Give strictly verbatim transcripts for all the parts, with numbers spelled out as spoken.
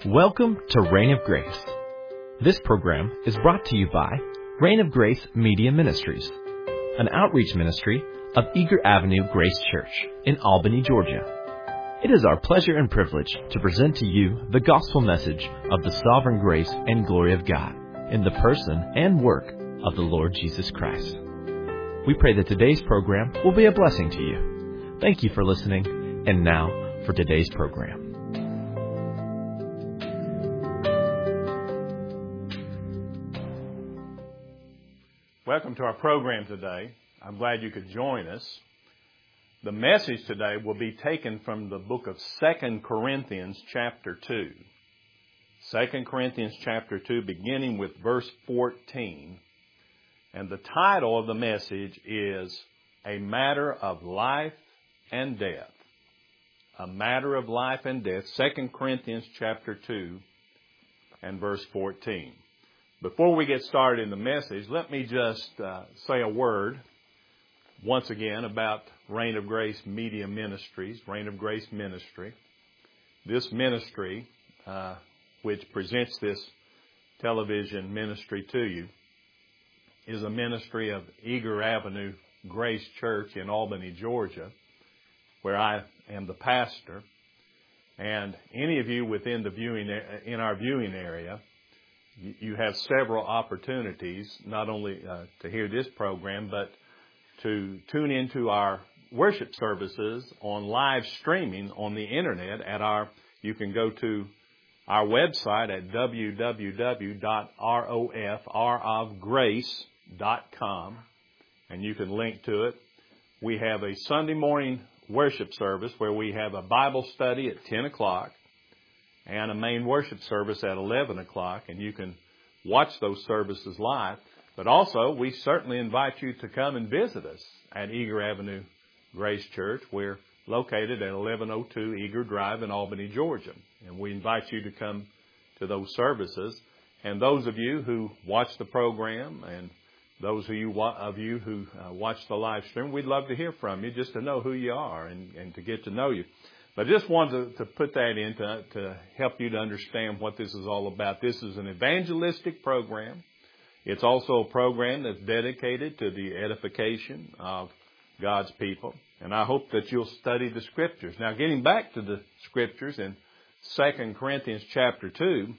Welcome to Reign of Grace. This program is brought to you by Reign of Grace Media Ministries, an outreach ministry of Eager Avenue Grace Church in Albany, Georgia. It is our pleasure and privilege to present to you the gospel message of the sovereign grace and glory of God in the person and work of the Lord Jesus Christ. We pray that today's program will be a blessing to you. Thank you for listening, and now for today's program. Welcome to our program today. I'm glad you could join us. The message today will be taken from the book of Second Corinthians chapter two. Second Corinthians chapter two, beginning with verse fourteen. And the title of the message is A Matter of Life and Death. A Matter of Life and Death. Second Corinthians chapter two and verse fourteen. Before we get started in the message, let me just uh, say a word once again about Reign of Grace Media Ministries, Reign of Grace Ministry. This ministry, uh, which presents this television ministry to you, is a ministry of Eager Avenue Grace Church in Albany, Georgia, where I am the pastor. And any of you within the viewing in our viewing area, you have several opportunities, not only uh, to hear this program, but to tune into our worship services on live streaming on the internet at our, you can go to our website at w w w dot rof of grace dot com, and you can link to it. We have a Sunday morning worship service where we have a Bible study at ten o'clock. And a main worship service at eleven o'clock, and you can watch those services live. But also, we certainly invite you to come and visit us at Eager Avenue Grace Church. We're located at eleven oh two Eager Drive in Albany, Georgia. And we invite you to come to those services. And those of you who watch the program and those of you, of you who uh, watch the live stream, we'd love to hear from you, just to know who you are and, and to get to know you. But I just wanted to, to put that in to, to help you to understand what this is all about. This is an evangelistic program. It's also a program that's dedicated to the edification of God's people. And I hope that you'll study the Scriptures. Now, getting back to the Scriptures in Second Corinthians chapter two,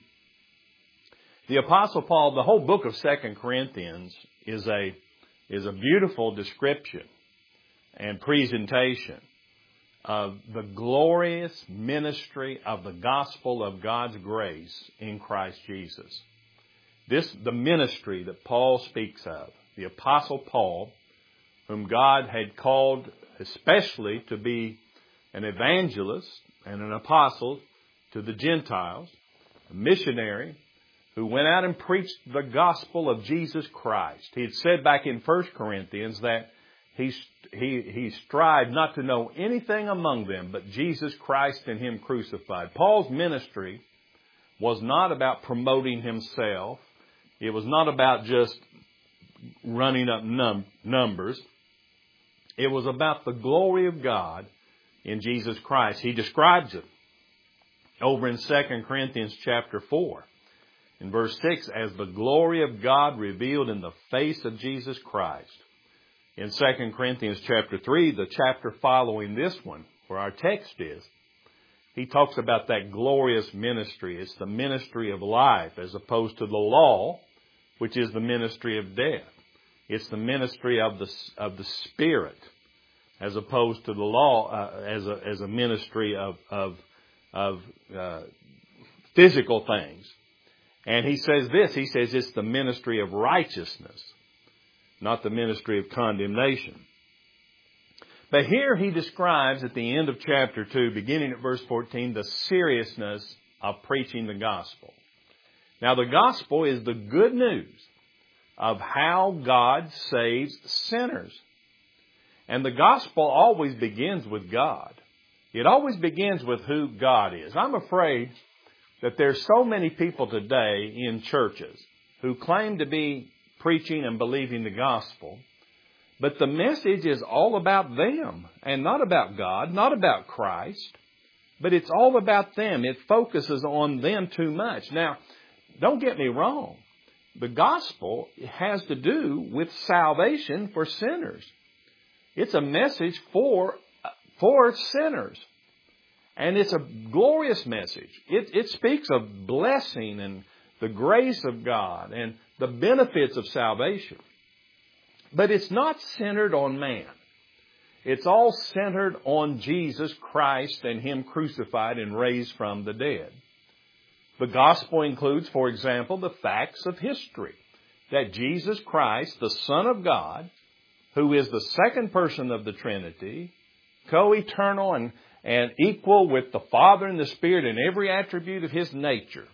the Apostle Paul, the whole book of Second Corinthians is a, is a beautiful description and presentation of the glorious ministry of the gospel of God's grace in Christ Jesus. This, the ministry that Paul speaks of, the Apostle Paul, whom God had called especially to be an evangelist and an apostle to the Gentiles, a missionary who went out and preached the gospel of Jesus Christ. He had said back in First Corinthians that He, he, he strived not to know anything among them but Jesus Christ and Him crucified. Paul's ministry was not about promoting himself. It was not about just running up num- numbers. It was about the glory of God in Jesus Christ. He describes it over in Second Corinthians chapter four. In verse six, as the glory of God revealed in the face of Jesus Christ. In Second Corinthians chapter three, the chapter following this one, where our text is, he talks about that glorious ministry. It's the ministry of life as opposed to the law, which is the ministry of death. It's the ministry of the of the Spirit as opposed to the law uh, as a as a ministry of of of uh, physical things. And he says this. He says it's the ministry of righteousness, not the ministry of condemnation. But here he describes at the end of chapter two, beginning at verse fourteen, the seriousness of preaching the gospel. Now, the gospel is the good news of how God saves sinners. And the gospel always begins with God. It always begins with who God is. I'm afraid that there's so many people today in churches who claim to be preaching and believing the gospel, but the message is all about them and not about God, not about Christ. But it's all about them. It focuses on them too much. Now, don't get me wrong. The gospel has to do with salvation for sinners. It's a message for, for sinners. And it's a glorious message. It, it speaks of blessing and the grace of God and the benefits of salvation. But it's not centered on man. It's all centered on Jesus Christ and Him crucified and raised from the dead. The gospel includes, for example, the facts of history. That Jesus Christ, the Son of God, who is the second person of the Trinity, co-eternal and, and equal with the Father and the Spirit in every attribute of His nature,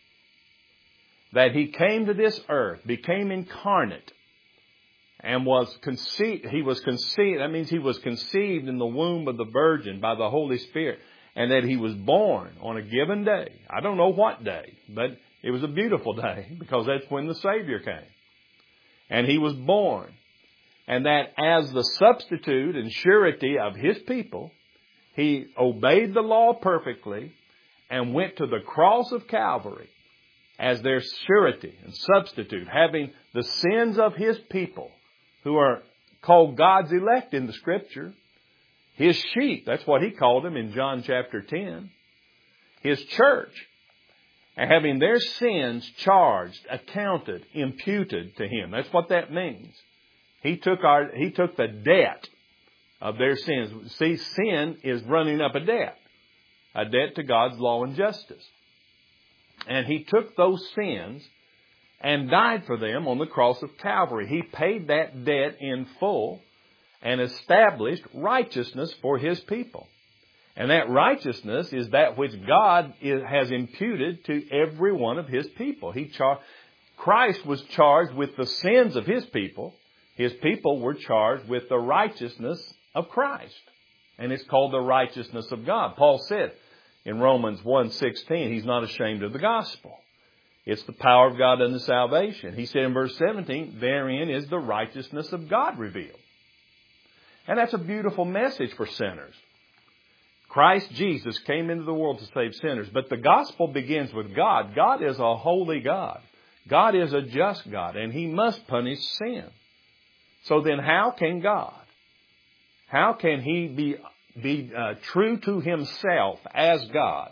that He came to this earth, became incarnate, and was conceived, He was conceived, that means He was conceived in the womb of the Virgin by the Holy Spirit, and that He was born on a given day. I don't know what day, but it was a beautiful day because that's when the Savior came. And He was born. And that as the substitute and surety of His people, He obeyed the law perfectly and went to the cross of Calvary as their surety and substitute, having the sins of His people, who are called God's elect in the Scripture, His sheep, that's what He called them in John chapter ten, His church, and having their sins charged, accounted, imputed to Him. That's what that means. He took our, He took the debt of their sins. See, sin is running up a debt, a debt to God's law and justice. And He took those sins and died for them on the cross of Calvary. He paid that debt in full and established righteousness for His people. And that righteousness is that which God is, has imputed to every one of His people. He char- Christ was charged with the sins of His people. His people were charged with the righteousness of Christ. And it's called the righteousness of God. Paul said in Romans one sixteen, he's not ashamed of the gospel. It's the power of God unto salvation. He said in verse seventeen, therein is the righteousness of God revealed. And that's a beautiful message for sinners. Christ Jesus came into the world to save sinners. But the gospel begins with God. God is a holy God. God is a just God, and He must punish sin. So then how can God, how can He be, be uh, true to Himself as God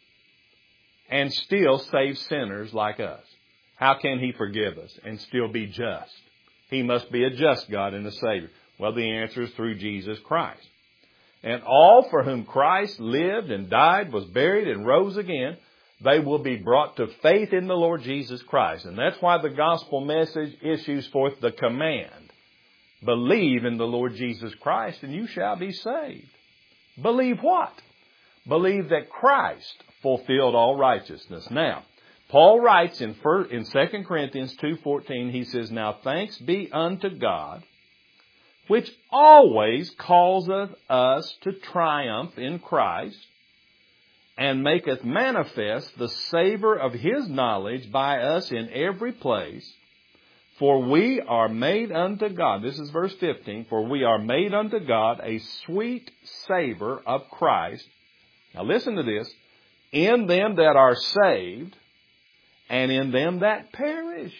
and still save sinners like us? How can He forgive us and still be just? He must be a just God and a Savior. Well, the answer is through Jesus Christ. And all for whom Christ lived and died, was buried and rose again, they will be brought to faith in the Lord Jesus Christ. And that's why the gospel message issues forth the command. Believe in the Lord Jesus Christ and you shall be saved. Believe what? Believe that Christ fulfilled all righteousness. Now, Paul writes in Second Corinthians two fourteen, he says, now thanks be unto God, which always causeth us to triumph in Christ, and maketh manifest the savour of His knowledge by us in every place. For we are made unto God, this is verse fifteen, for we are made unto God a sweet savour of Christ. Now listen to this, in them that are saved, and in them that perish.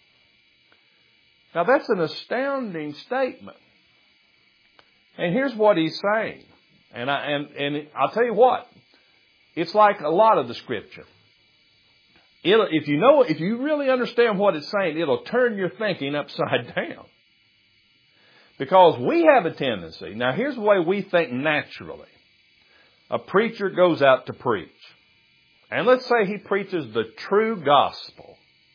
Now that's an astounding statement. And here's what he's saying. And, I, and, and I'll tell you what, it's like a lot of the Scripture. It'll, if you know, if you really understand what it's saying, it'll turn your thinking upside down. Because we have a tendency, now here's the way we think naturally. A preacher goes out to preach. And let's say he preaches the true gospel.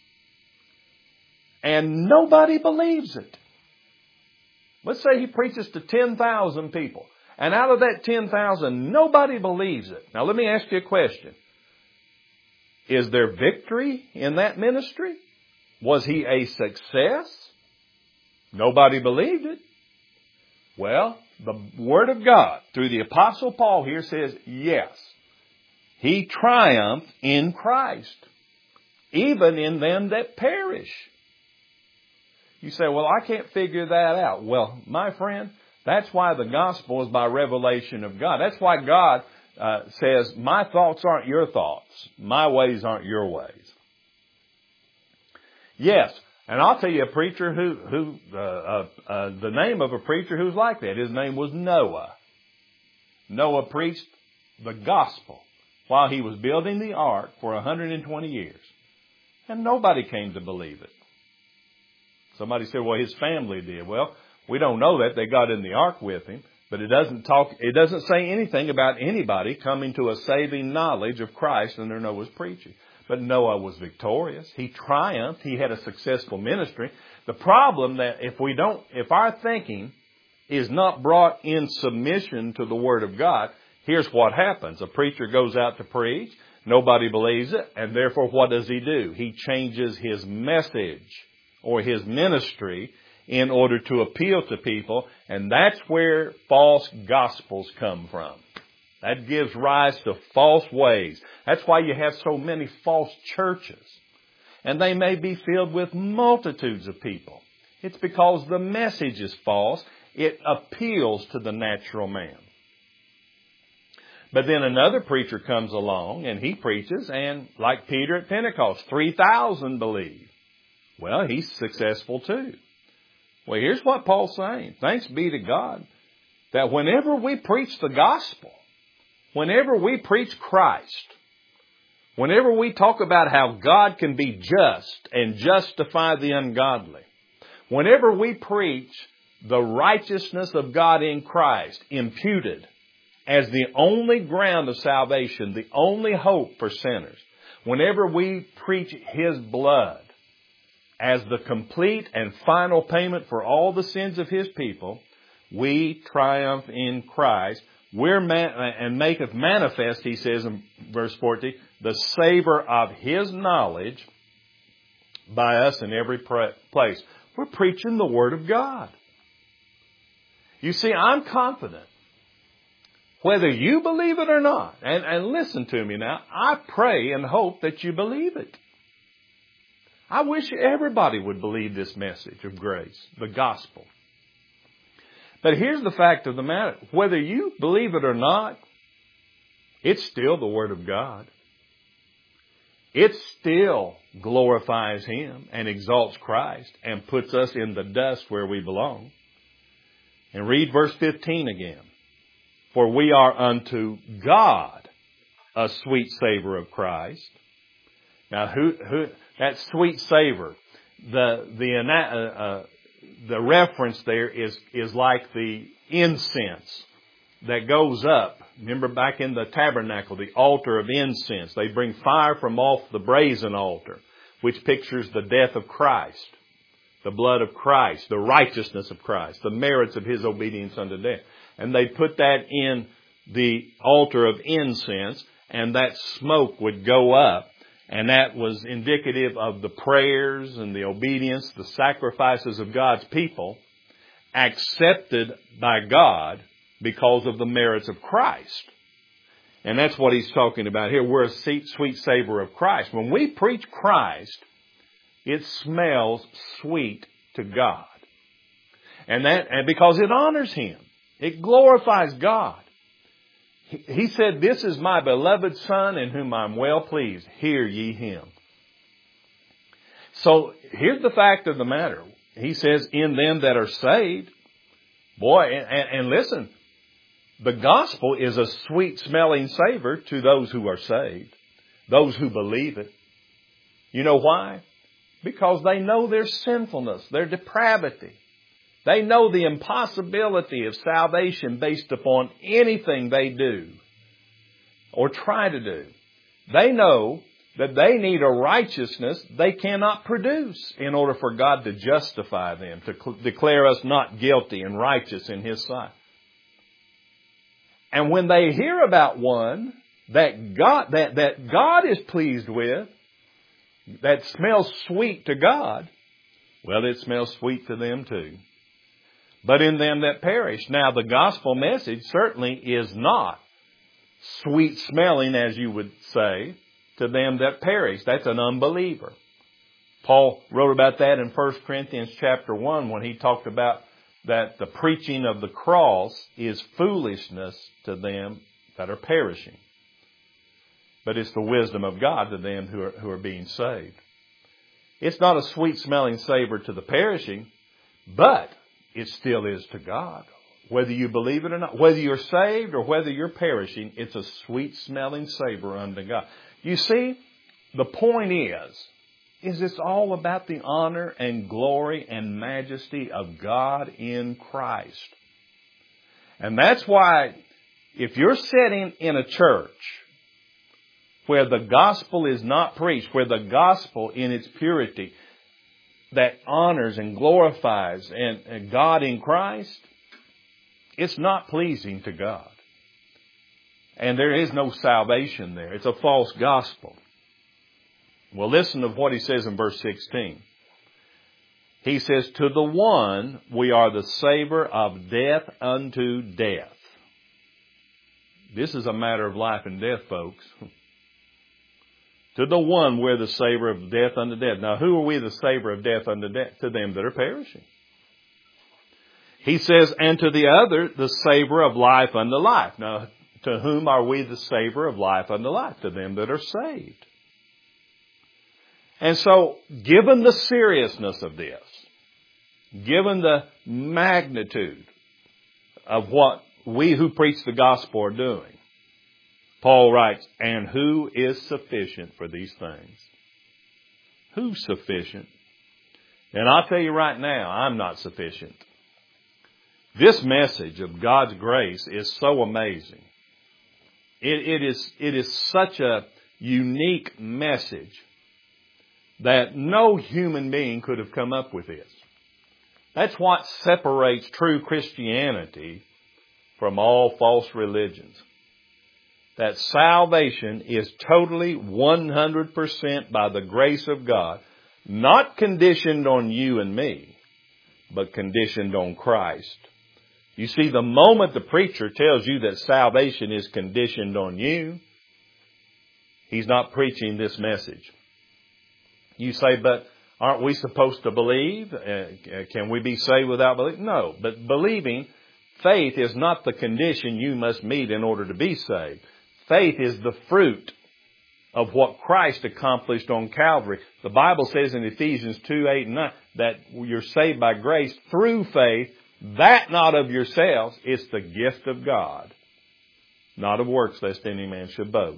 And nobody believes it. Let's say he preaches to ten thousand people. And out of that ten thousand, nobody believes it. Now let me ask you a question. Is there victory in that ministry? Was he a success? Nobody believed it. Well, the Word of God through the Apostle Paul here says, yes, he triumphed in Christ, even in them that perish. You say, well, I can't figure that out. Well, my friend, that's why the gospel is by revelation of God. That's why God uh, says, my thoughts aren't your thoughts. My ways aren't your ways. Yes, and I'll tell you a preacher who, who uh, uh, uh, the name of a preacher who's like that. His name was Noah. Noah preached the gospel while he was building the ark for one hundred twenty years. And nobody came to believe it. Somebody said, well, his family did. Well, we don't know that. They got in the ark with him. But it doesn't talk, it doesn't say anything about anybody coming to a saving knowledge of Christ under Noah's preaching. But Noah was victorious. He triumphed. He had a successful ministry. The problem that if we don't, if our thinking is not brought in submission to the Word of God, here's what happens. A preacher goes out to preach. Nobody believes it. And therefore, what does he do? He changes his message or his ministry in order to appeal to people. And that's where false gospels come from. That gives rise to false ways. That's why you have so many false churches. And they may be filled with multitudes of people. It's because the message is false. It appeals to the natural man. But then another preacher comes along and he preaches, and like Peter at Pentecost, three thousand believe. Well, he's successful too. Well, here's what Paul's saying. Thanks be to God that whenever we preach the gospel, whenever we preach Christ, whenever we talk about how God can be just and justify the ungodly, whenever we preach the righteousness of God in Christ imputed as the only ground of salvation, the only hope for sinners, whenever we preach His blood as the complete and final payment for all the sins of His people, we triumph in Christ. We're man- and maketh manifest, he says in verse forty, the savor of His knowledge by us in every place. We're preaching the Word of God. You see, I'm confident, whether you believe it or not, and, and listen to me now, I pray and hope that you believe it. I wish everybody would believe this message of grace, the gospel. But here's the fact of the matter. Whether you believe it or not, it's still the Word of God. It still glorifies Him and exalts Christ and puts us in the dust where we belong. And read verse fifteen again. For we are unto God a sweet savor of Christ. Now, who, who, that sweet savor, the, the, uh, uh, the reference there is, is like the incense that goes up. Remember back in the tabernacle, the altar of incense. They bring fire from off the brazen altar, which pictures the death of Christ, the blood of Christ, the righteousness of Christ, the merits of His obedience unto death. And they put that in the altar of incense, and that smoke would go up. And that was indicative of the prayers and the obedience, the sacrifices of God's people, accepted by God because of the merits of Christ. And that's what he's talking about here. We're a sweet savor of Christ. When we preach Christ, it smells sweet to God. And that, and because it honors Him. It glorifies God. He said, this is my beloved Son in whom I'm well pleased. Hear ye Him. So here's the fact of the matter. He says, in them that are saved. Boy, and, and listen, the gospel is a sweet smelling savor to those who are saved. Those who believe it. You know why? Because they know their sinfulness, their depravity. They know the impossibility of salvation based upon anything they do or try to do. They know that they need a righteousness they cannot produce in order for God to justify them, to cl- declare us not guilty and righteous in His sight. And when they hear about one that God, that, that God is pleased with, that smells sweet to God, well, it smells sweet to them too. But in them that perish. Now, the gospel message certainly is not sweet smelling, as you would say, to them that perish. That's an unbeliever. Paul wrote about that in First Corinthians chapter one when he talked about that the preaching of the cross is foolishness to them, that are perishing. But it's the wisdom of God to them who are, who are being saved. It's not a sweet-smelling savor to the perishing, but it still is to God. Whether you believe it or not, whether you're saved or whether you're perishing, it's a sweet-smelling savor unto God. You see, the point is, is it's all about the honor and glory and majesty of God in Christ. And that's why if you're sitting in a church where the gospel is not preached, where the gospel in its purity that honors and glorifies and, and God in Christ, it's not pleasing to God. And there is no salvation there. It's a false gospel. Well, listen to what he says in verse sixteen. He says, to the one we are the savor of death unto death. This is a matter of life and death, folks. To the one we're the savor of death unto death. Now, who are we the savor of death unto death? To them that are perishing. He says, and to the other, the savor of life unto life. Now, to whom are we the savor of life unto life? To them that are saved. And so, given the seriousness of this, given the magnitude of what we who preach the gospel are doing, Paul writes, and who is sufficient for these things? Who's sufficient? And I'll tell you right now, I'm not sufficient. This message of God's grace is so amazing. It, it is, it is such a unique message that no human being could have come up with this. That's what separates true Christianity from all false religions. That salvation is totally one hundred percent by the grace of God, not conditioned on you and me, but conditioned on Christ. You see, the moment the preacher tells you that salvation is conditioned on you, he's not preaching this message. You say, but aren't we supposed to believe? Uh, can we be saved without belief? No, but believing, faith is not the condition you must meet in order to be saved. Faith is the fruit of what Christ accomplished on Calvary. The Bible says in Ephesians two, eight, and nine that you're saved by grace through faith, that not of yourselves, it's the gift of God, not of works, lest any man should boast.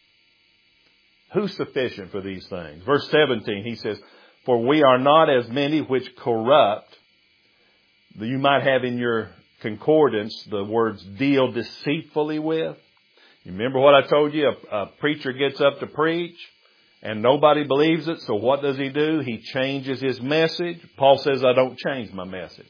Who's sufficient for these things? Verse seventeen, he says, for we are not as many which corrupt. You might have in your concordance the words deal deceitfully with. You remember what I told you? A, a preacher gets up to preach and nobody believes it. So what does he do? He changes his message. Paul says, I don't change my message.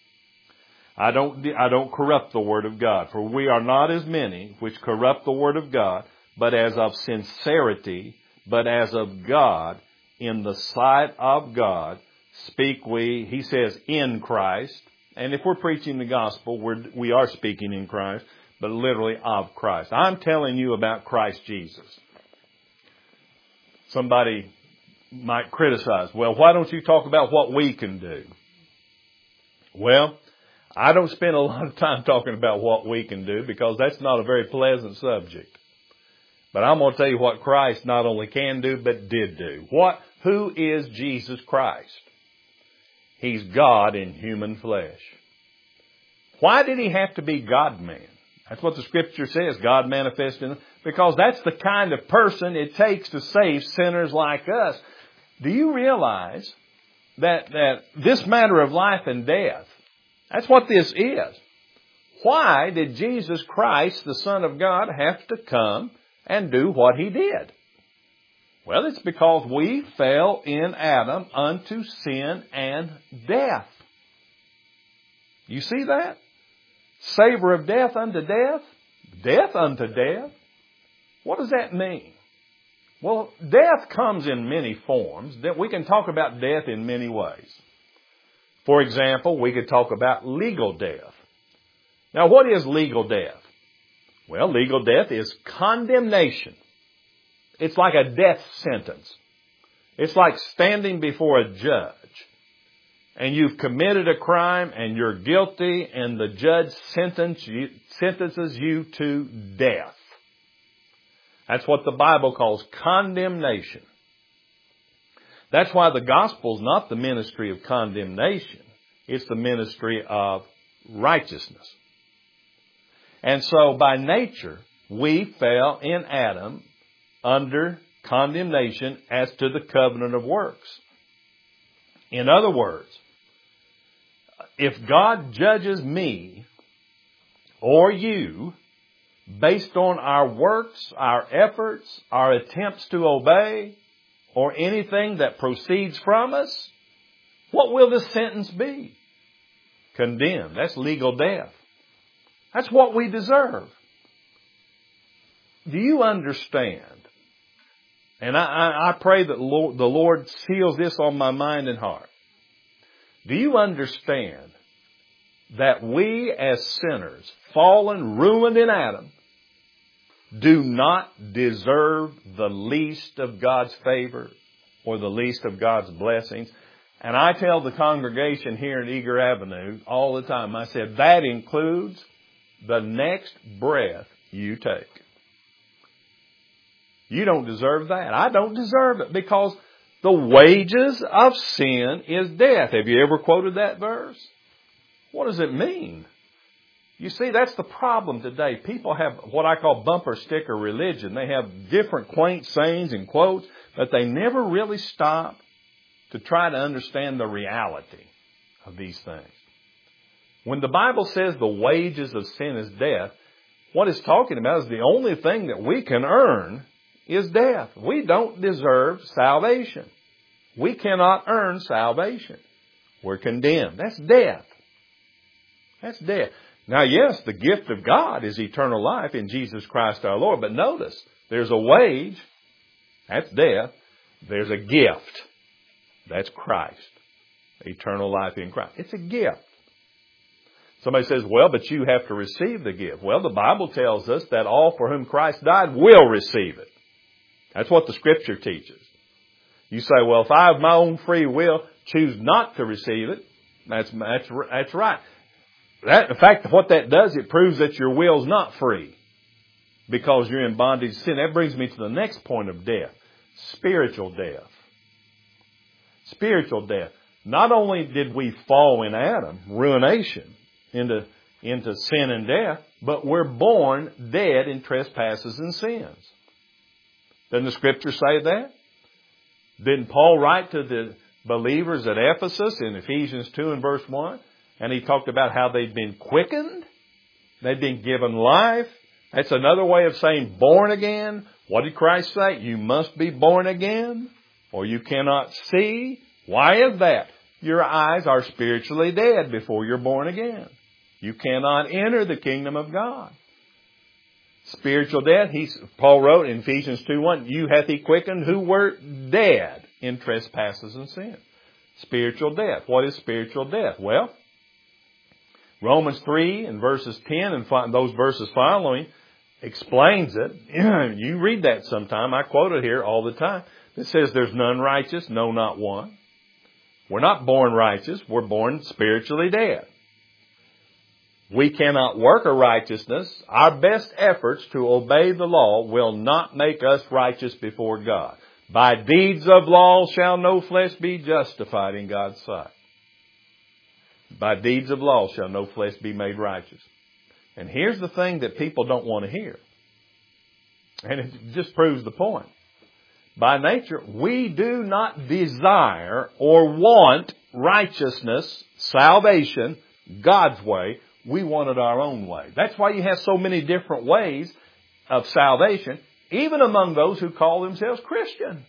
I don't, I don't corrupt the word of God. For we are not as many which corrupt the word of God, but as of sincerity, but as of God, in the sight of God, speak we, he says, in Christ. And if we're preaching the gospel, we're, we are speaking in Christ, but literally of Christ. I'm telling you about Christ Jesus. Somebody might criticize, well, why don't you talk about what we can do? Well, I don't spend a lot of time talking about what we can do because that's not a very pleasant subject. But I'm going to tell you what Christ not only can do, but did do. What? Who is Jesus Christ? He's God in human flesh. Why did he have to be God-man? That's what the Scripture says, God manifested in him. Because that's the kind of person it takes to save sinners like us. Do you realize that, that this matter of life and death, that's what this is. Why did Jesus Christ, the Son of God, have to come and do what he did? Well, it's because we fell in Adam unto sin and death. You see that? Savor of death unto death? Death unto death? What does that mean? Well, death comes in many forms. We can talk about death in many ways. For example, we could talk about legal death. Now, what is legal death? Well, legal death is condemnation. It's like a death sentence. It's like standing before a judge. and you've committed a crime and you're guilty and the judge sentence you, sentences you to death. That's what the Bible calls condemnation. That's why the gospel is not the ministry of condemnation. It's the ministry of righteousness. And so by nature, we fell in Adam under condemnation as to the covenant of works. In other words, if God judges me or you based on our works, our efforts, our attempts to obey, or anything that proceeds from us, what will the sentence be? Condemned. That's legal death. That's what we deserve. Do you understand? And I, I, I pray that Lord, the Lord seals this on my mind and heart. Do you understand that we as sinners, fallen, ruined in Adam, do not deserve the least of God's favor or the least of God's blessings? And I tell the congregation here at Eager Avenue all the time, I said, that includes the next breath you take. You don't deserve that. I don't deserve it because the wages of sin is death. Have you ever quoted that verse? What does it mean? You see, that's the problem today. People have what I call bumper sticker religion. They have different quaint sayings and quotes, but they never really stop to try to understand the reality of these things. When the Bible says the wages of sin is death, what it's talking about is the only thing that we can earn is death. We don't deserve salvation. We cannot earn salvation. We're condemned. That's death. That's death. Now, yes, the gift of God is eternal life in Jesus Christ our Lord. But notice, there's a wage. That's death. There's a gift. That's Christ. Eternal life in Christ. It's a gift. Somebody says, well, but you have to receive the gift. Well, the Bible tells us that all for whom Christ died will receive it. That's what the Scripture teaches. You say, well, if I of my own free will choose not to receive it, that's, that's, that's right. That, in fact, what that does, it proves that your will's not free because you're in bondage to sin. That brings me to the next point of death, spiritual death. Spiritual death. Not only did we fall in Adam, ruination, into, into sin and death, but we're born dead in trespasses and sins. Doesn't the Scripture say that? Didn't Paul write to the believers at Ephesus in Ephesians two and verse one? And he talked about how they'd been quickened. They'd been given life. That's another way of saying born again. What did Christ say? You must be born again or you cannot see. Why is that? Your eyes are spiritually dead before you're born again. You cannot enter the kingdom of God. Spiritual death, he, Paul wrote in Ephesians two one, you hath he quickened who were dead in trespasses and sin. Spiritual death. What is spiritual death? Well, Romans three and verses ten and those verses following explains it. You read that sometime. I quote it here all the time. It says there's none righteous, no, not one. We're not born righteous. We're born spiritually dead. We cannot work a righteousness. Our best efforts to obey the law will not make us righteous before God. By deeds of law shall no flesh be justified in God's sight. By deeds of law shall no flesh be made righteous. And here's the thing that people don't want to hear. And it just proves the point. By nature, we do not desire or want righteousness, salvation, God's way. We want it our own way. That's why you have so many different ways of salvation, even among those who call themselves Christian.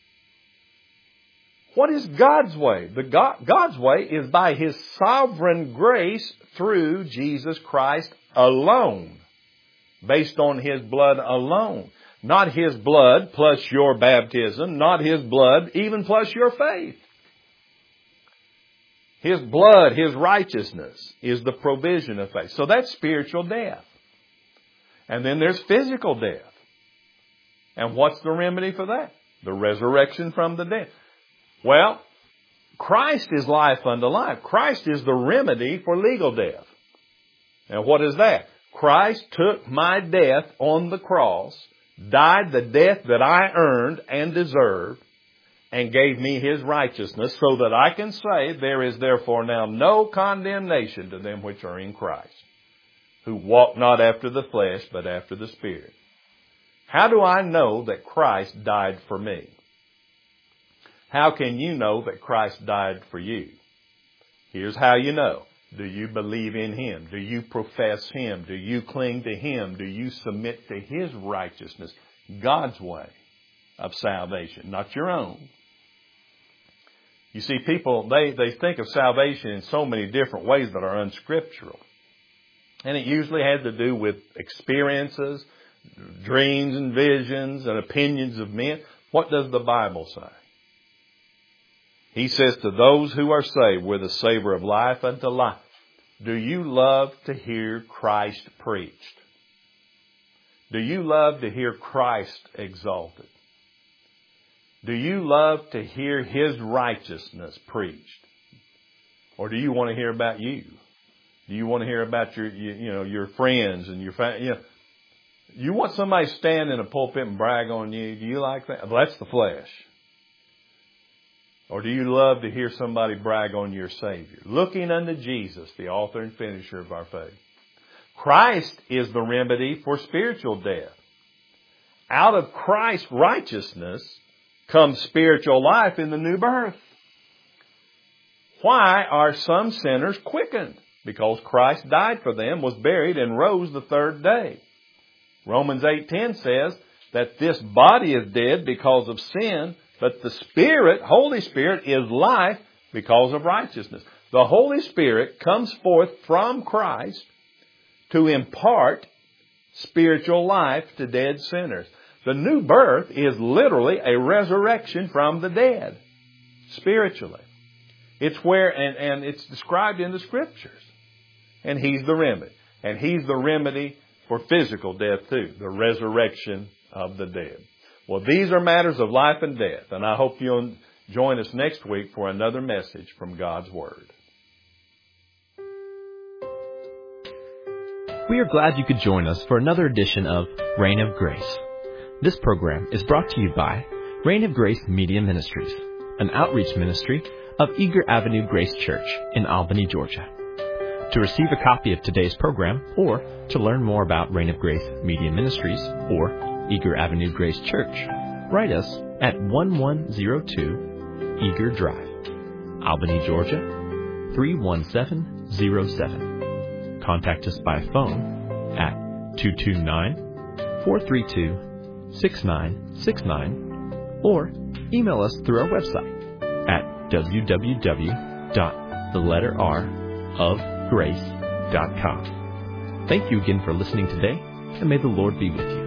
What is God's way? The God, God's way is by His sovereign grace through Jesus Christ alone, based on His blood alone. Not His blood plus your baptism, not His blood even plus your faith. His blood, His righteousness is the provision of faith. So that's spiritual death. And then there's physical death. And what's the remedy for that? The resurrection from the dead. Well, Christ is life unto life. Christ is the remedy for legal death. And what is that? Christ took my death on the cross, died the death that I earned and deserved, and gave me His righteousness, so that I can say, there is therefore now no condemnation to them which are in Christ, who walk not after the flesh, but after the Spirit. How do I know that Christ died for me? How can you know that Christ died for you? Here's how you know. Do you believe in Him? Do you profess Him? Do you cling to Him? Do you submit to His righteousness? God's way of salvation, not your own. You see, people, they, they think of salvation in so many different ways that are unscriptural. And it usually has to do with experiences, dreams and visions and opinions of men. What does the Bible say? He says, to those who are saved, we're the savor of life unto life. Do you love to hear Christ preached? Do you love to hear Christ exalted? Do you love to hear His righteousness preached? Or do you want to hear about you? Do you want to hear about your, you, you know, your friends and your family? You know, you want somebody to stand in a pulpit and brag on you? Do you like that? Well, that's the flesh. Or do you love to hear somebody brag on your Savior? Looking unto Jesus, the author and finisher of our faith. Christ is the remedy for spiritual death. Out of Christ's righteousness comes spiritual life in the new birth. Why are some sinners quickened? Because Christ died for them, was buried, and rose the third day. Romans eight ten says that this body is dead because of sin, but the Spirit, Holy Spirit, is life because of righteousness. The Holy Spirit comes forth from Christ to impart spiritual life to dead sinners. The new birth is literally a resurrection from the dead, spiritually. It's where, and, and it's described in the Scriptures. And He's the remedy. And He's the remedy for physical death too, the resurrection of the dead. Well, these are matters of life and death, and I hope you'll join us next week for another message from God's Word. We are glad you could join us for another edition of Reign of Grace. This program is brought to you by Reign of Grace Media Ministries, an outreach ministry of Eager Avenue Grace Church in Albany, Georgia. To receive a copy of today's program or to learn more about Reign of Grace Media Ministries or Eager Avenue Grace Church, write us at one one zero two Eager Drive, Albany, Georgia three one seven zero seven. Contact us by phone at two two nine, four three two, six nine six nine or email us through our website at w w w dot the letter R of grace dot com. Thank you again for listening today, and may the Lord be with you.